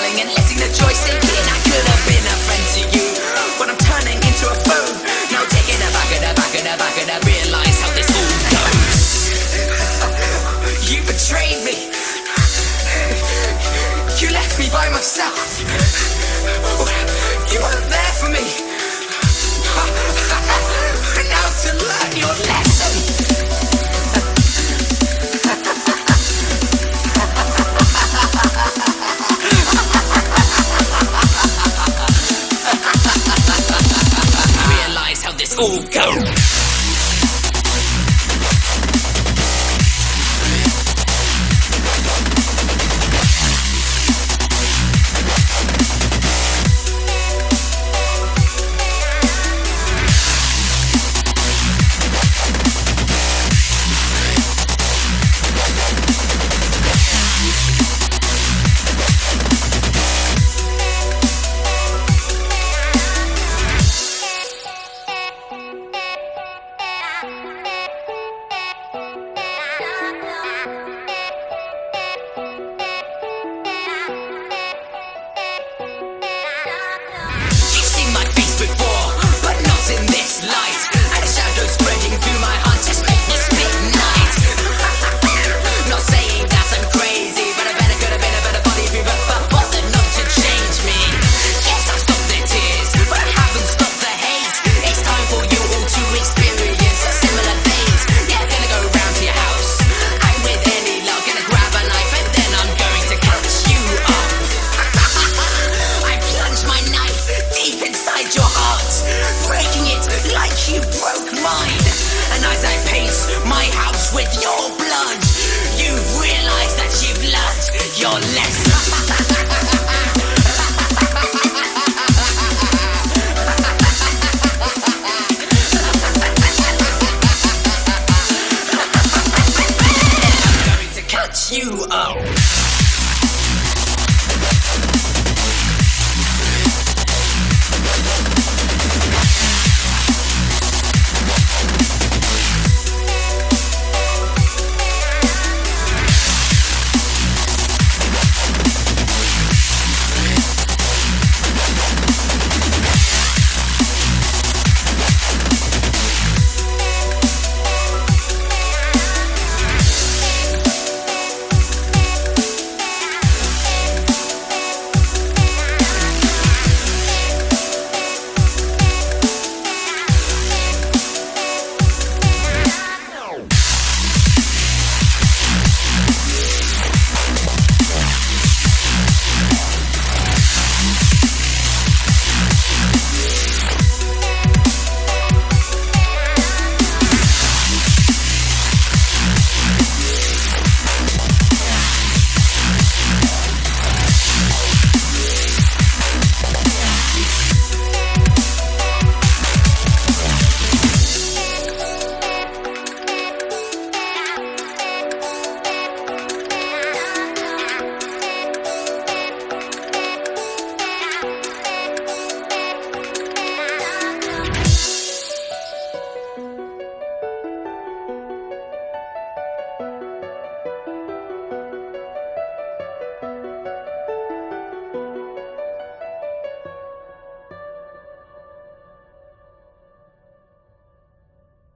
darling, and letting the joy sink in. I could have been a friend to you, but I'm turning into a foe. Now taking it back and back and back and I realise how this all goes. You betrayed me. You left me by myself. You weren't there for me. Now to learn your lesson.